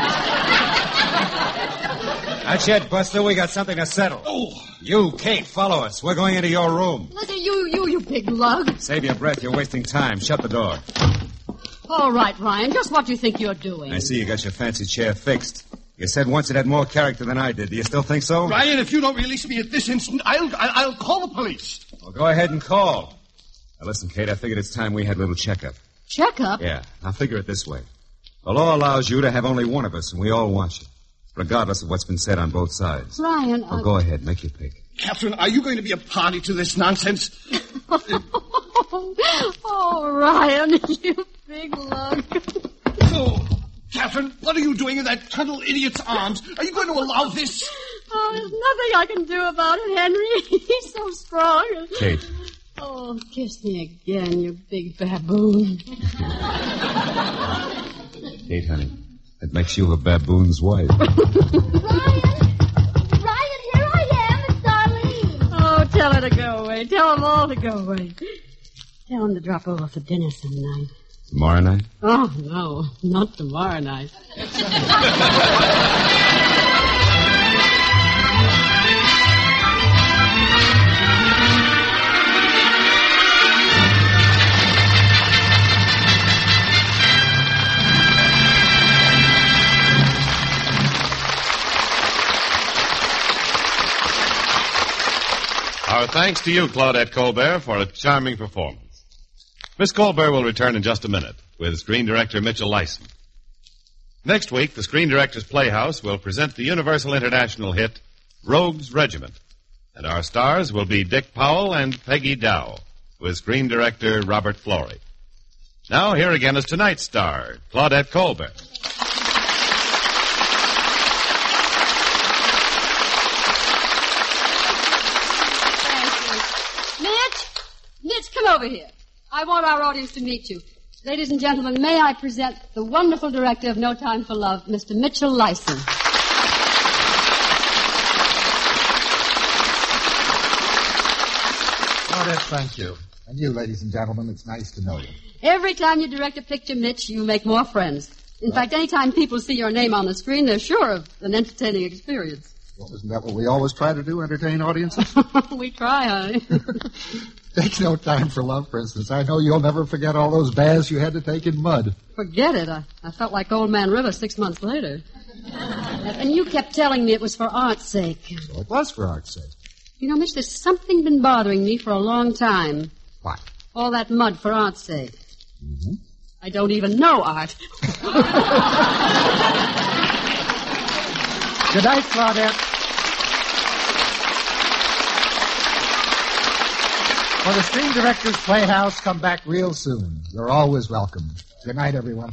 Not yet, Buster. We got something to settle. Oh. You, Kate, follow us. We're going into your room. Listen, you big lug. Save your breath. You're wasting time. Shut the door. All right, Ryan, just what do you think you're doing? I see you got your fancy chair fixed. You said once it had more character than I did. Do you still think so? Ryan, if you don't release me at this instant, I'll call the police. Well, go ahead and call. Now, listen, Kate, I figured it's time we had a little checkup. Checkup? Yeah. Now, figure it this way. The law allows you to have only one of us, and we all want you, regardless of what's been said on both sides. Ryan, Well, go ahead. Make your pick. Catherine, are you going to be a party to this nonsense? Oh, Ryan, you big lug. Oh, Catherine, what are you doing in that tunnel idiot's arms? Are you going to allow this? Oh, there's nothing I can do about it, Henry. He's so strong. Kate. Oh, kiss me again, you big baboon. Kate, honey, that makes you a baboon's wife. Ryan, here I am. It's Darlene. Oh, tell her to go away. Tell them all to go away. Tell them to drop over for dinner some night. Tomorrow night? Oh, no, not tomorrow night. Our thanks to you, Claudette Colbert, for a charming performance. Miss Colbert will return in just a minute with screen director Mitchell Lyson. Next week, the Screen Directors Playhouse will present the Universal International hit, Rogue's Regiment. And our stars will be Dick Powell and Peggy Dow, with screen director Robert Florey. Now, here again is tonight's star, Claudette Colbert. Mitch, come over here. I want our audience to meet you. Ladies and gentlemen, may I present the wonderful director of No Time for Love, Mr. Mitchell Lyson. Claudette, thank you. And you, ladies and gentlemen, it's nice to know you. Every time you direct a picture, Mitch, you make more friends. In fact, any time people see your name on the screen, they're sure of an entertaining experience. Well, isn't that what we always try to do, entertain audiences? We try, honey. Take No Time for Love, for instance. I know you'll never forget all those baths you had to take in mud. Forget it. I felt like Old Man River 6 months later. And you kept telling me it was for art's sake. So it was for art's sake. You know, Mitch, there's something been bothering me for a long time. What? All that mud for art's sake. Mm-hmm. I don't even know art. Good night, Claudette. For the Screen Directors Playhouse, come back real soon. You're always welcome. Good night, everyone.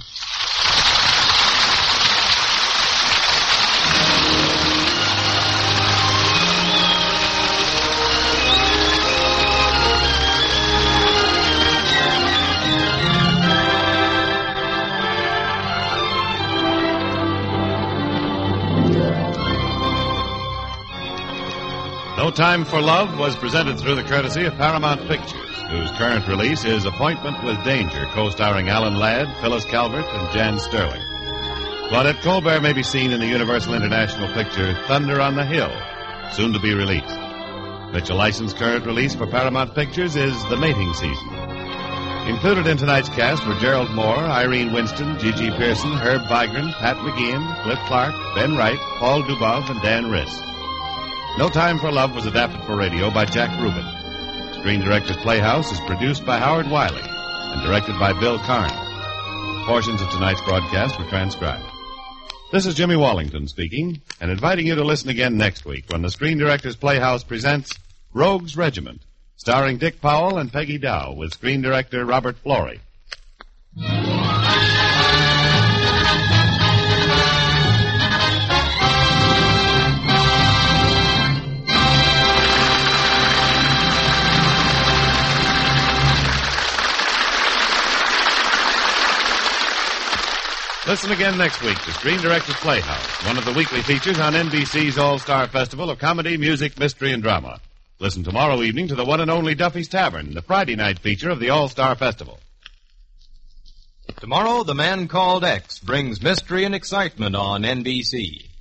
No Time for Love was presented through the courtesy of Paramount Pictures, whose current release is Appointment with Danger, co-starring Alan Ladd, Phyllis Calvert, and Jan Sterling. Claudette Colbert may be seen in the Universal International picture Thunder on the Hill, soon to be released. Mitchell Lyson's current release for Paramount Pictures is The Mating Season. Included in tonight's cast were Gerald Moore, Irene Winston, Gigi Pearson, Herb Vigran, Pat McGeehan, Cliff Clark, Ben Wright, Paul Dubov, and Dan Riss. No Time for Love was adapted for radio by Jack Rubin. Screen Directors Playhouse is produced by Howard Wiley and directed by Bill Karn. Portions of tonight's broadcast were transcribed. This is Jimmy Wallington speaking and inviting you to listen again next week when the Screen Directors Playhouse presents Rogue's Regiment, starring Dick Powell and Peggy Dow with screen director Robert Florey. Listen again next week to Screen Directors Playhouse, one of the weekly features on NBC's All-Star Festival of Comedy, Music, Mystery, and Drama. Listen tomorrow evening to the one and only Duffy's Tavern, the Friday night feature of the All-Star Festival. Tomorrow, The Man Called X brings mystery and excitement on NBC.